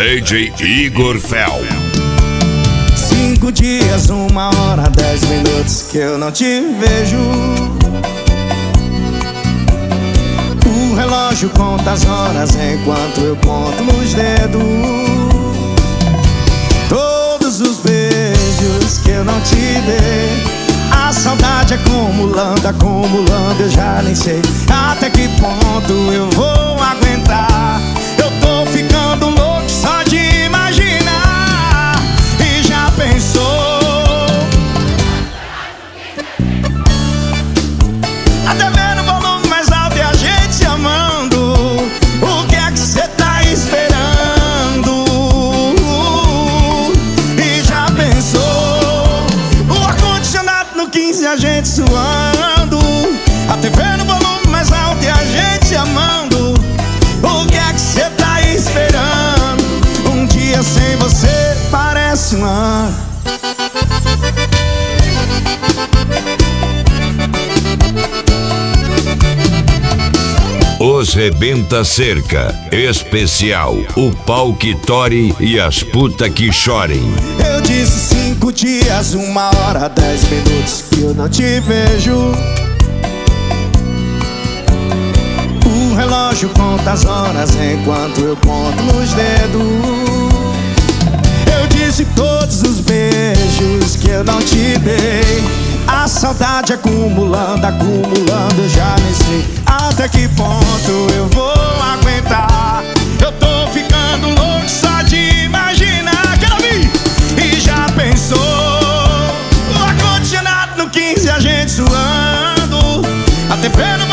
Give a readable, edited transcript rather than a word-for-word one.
DJ Igor Fel. 5 dias, 1 hora, 10 minutos que eu não te vejo. O relógio conta as horas enquanto eu conto nos dedos. Todos os beijos que eu não te dei, a saudade acumulando, acumulando, eu já nem sei até que ponto eu vou aguentar. Eu tô ficando louco só de imaginar. E já pensou? Até ver no volume mais alto e a gente se amando. O que é que cê tá esperando? E já pensou? O ar-condicionado no 15 e a gente suando. A TV no volume mais alto e a gente se amando. O que é que cê tá esperando? Um dia sem você parece um ano. Os Rebenta Cerca especial, o pau que tore e as puta que chorem. Eu disse 5 dias, 1 hora, 10 minutos que eu não te vejo. O relógio conta as horas enquanto eu conto nos dedos. Eu disse todos os beijos que eu não te dei, a saudade acumulando, acumulando, eu já nem sei até que ponto eu vou aguentar. Eu tô ficando louco só de imaginar. Quero ouvir! E já pensou? O ar-condicionado no 15 e a gente suando. A TV no